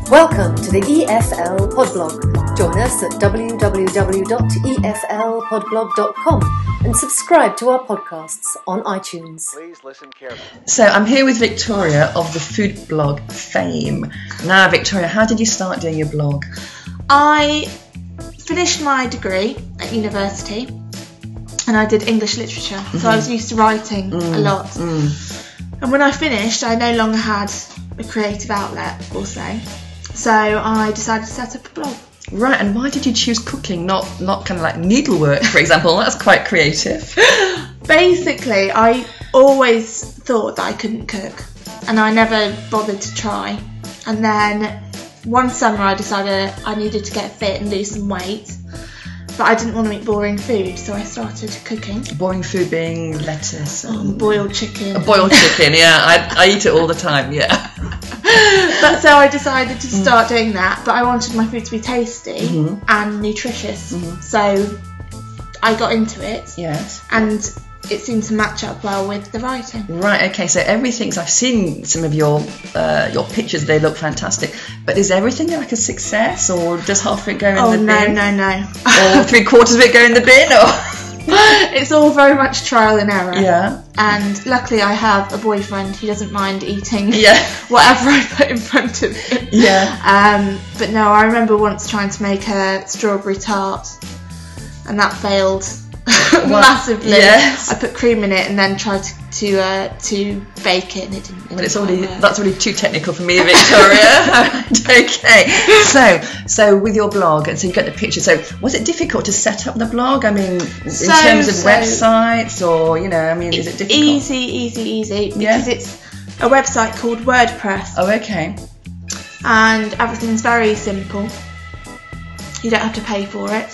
Welcome to the EFL Podblog. Join us at www.eflpodblog.com and subscribe to our podcasts on iTunes. Please listen carefully. So I'm here with Victoria of the food blog fame. Now, Victoria, how did you start doing your blog? I finished my degree at university and I did English literature, so I was used to writing a lot. And when I finished, I no longer had a creative outlet, we'll say. So I decided to set up a blog. Right, and why did you choose cooking, not kind of like needlework, for example? That's quite creative. Basically, I always thought that I couldn't cook, and I never bothered to try. And then one summer I decided I needed to get fit and lose some weight, but I didn't want to eat boring food, so I started cooking. Boring food being lettuce and Boiled chicken. boiled chicken, yeah. I eat it all the time, yeah. But so I decided to start doing that, but I wanted my food to be tasty and nutritious. So I got into it. Yes. And it seemed to match up well with the writing. Right, okay, so everything's, I've seen some of your pictures, they look fantastic, but is everything like a success, or does half of it go in the bin? No. Or 3/4 of it go in the bin, or? It's all very much trial and error. Yeah. And luckily I have a boyfriend who doesn't mind eating whatever I put in front of him. Yeah. But no, I remember once trying to make a strawberry tart and that failed massively. Yes. I put cream in it and then tried to bake it, and it didn't. Well, that's already too technical for me, Victoria. Okay. So with your blog, and so you get the picture. So was it difficult to set up the blog? I mean, in terms of websites, or is it difficult? Easy, because it's a website called WordPress. Oh, okay. And everything's very simple. You don't have to pay for it.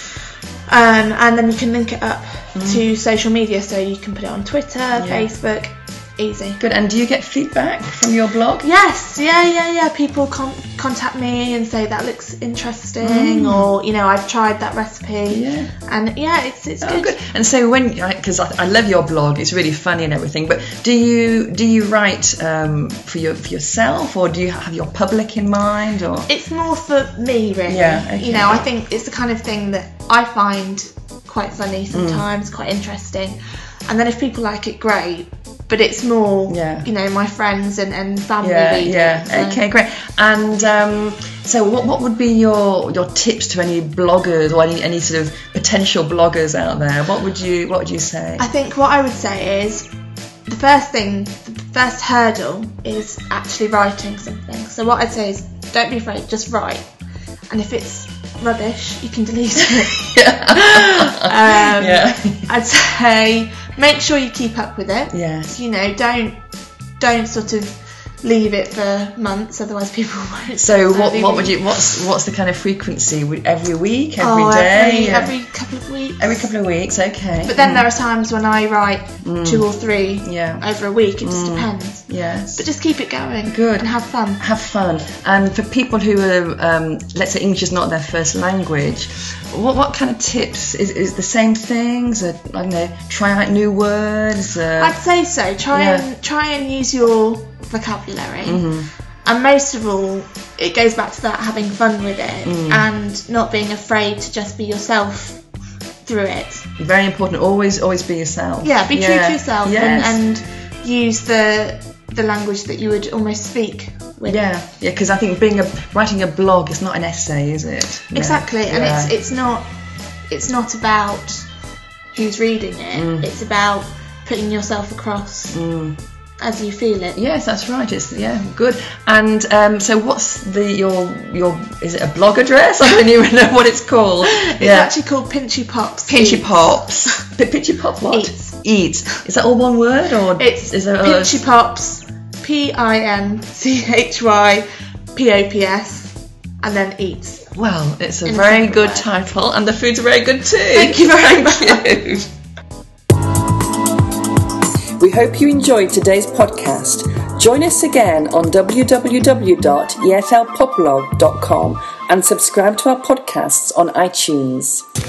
And then you can link it up to social media, so you can put it on Twitter, Facebook, easy. Good. And do you get feedback from your blog? Yes, yeah. People contact me and say that looks interesting, or I've tried that recipe. Yeah. And it's good. And so because I love your blog, it's really funny and everything. But do you write for yourself, or do you have your public in mind, or? It's more for me, really. Yeah. Okay. I think it's the kind of thing that I find quite funny sometimes, quite interesting. And then if people like it, great. But it's more, my friends and family reading. Yeah. So. Okay, great. And so, what would be your tips to any bloggers or any sort of potential bloggers out there? What would you say? I think what I would say is the first hurdle is actually writing something. So what I'd say is, don't be afraid, just write. And if it's rubbish, you can delete it. I'd say make sure you keep up with it. Yes. Don't sort of leave it for months, otherwise people won't. So what's the kind of frequency? Every week, every day? Every couple of weeks. Every couple of weeks, okay. But then there are times when I write 2 or 3 over a week. It just depends. Yes. But just keep it going. Good. And have fun. Have fun. And for people who are, let's say English is not their first language, what kind of tips? Is the same things? I don't know, try out new words? I'd say so. Try and use your vocabulary. And most of all, it goes back to that, having fun with it and not being afraid to just be yourself through it. Very important. Always be yourself. Yeah, be true to yourself. Yes. and use the language that you would almost speak with. Yeah, because I think writing a blog is not an essay, is it? No. Exactly, and it's not about who's reading it. It's about putting yourself across as you feel it. Yes, that's right. It's good. And so, what's your is it a blog address? I don't even know what it's called. It's actually called Pinchy Pops. Pinchy Pops. Pinchy Pops. What? Eats. Is that all one word, or it's Pinchy Pops? PINCHYPOPS, and then eats. Well, it's a very good title, and the food's very good too. Thank you very much. We hope you enjoyed today's podcast. Join us again on www.eflpodblog.com and subscribe to our podcasts on iTunes.